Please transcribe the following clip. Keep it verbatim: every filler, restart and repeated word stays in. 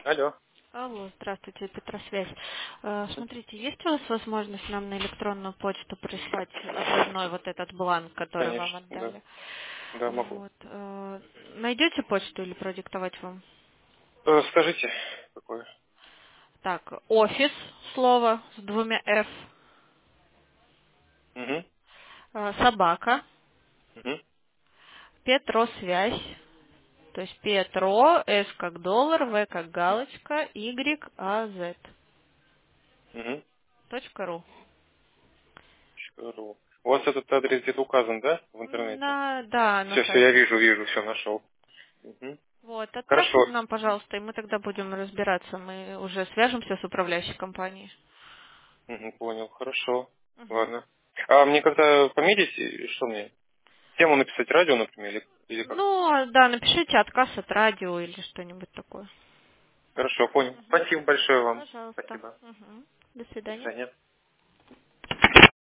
Алло. Алло, здравствуйте, Петросвязь. Э, Смотрите, есть у вас возможность нам на электронную почту прислать очередной вот этот бланк, который вам Конечно, да. отдали? Да, могу. Вот. э, Найдете почту или продиктовать вам? Э, Скажите, какое? Так, офис, слово с двумя F, Угу. э, собака, Угу. Петросвязь, то есть Петро, S как доллар, В как галочка, Y, А, Z, Угу. точка ру. Ру. У вас этот адрес где-то указан, да, в интернете? На, да, на Все, все, я сайте. вижу, вижу, все нашел. Угу. Вот, Хорошо. отправьте нам, пожалуйста, и мы тогда будем разбираться. Мы уже свяжемся с управляющей компанией. Угу, понял, хорошо. Мгм. Ладно. А мне когда пометить, и что мне? Тему написать радио, например, или, или как? Ну, а, да, напишите отказ от радио или что-нибудь такое. Хорошо, понял. Мгм. Спасибо большое вам. Пожалуйста. Спасибо. Мгм. До До свидания. свидания.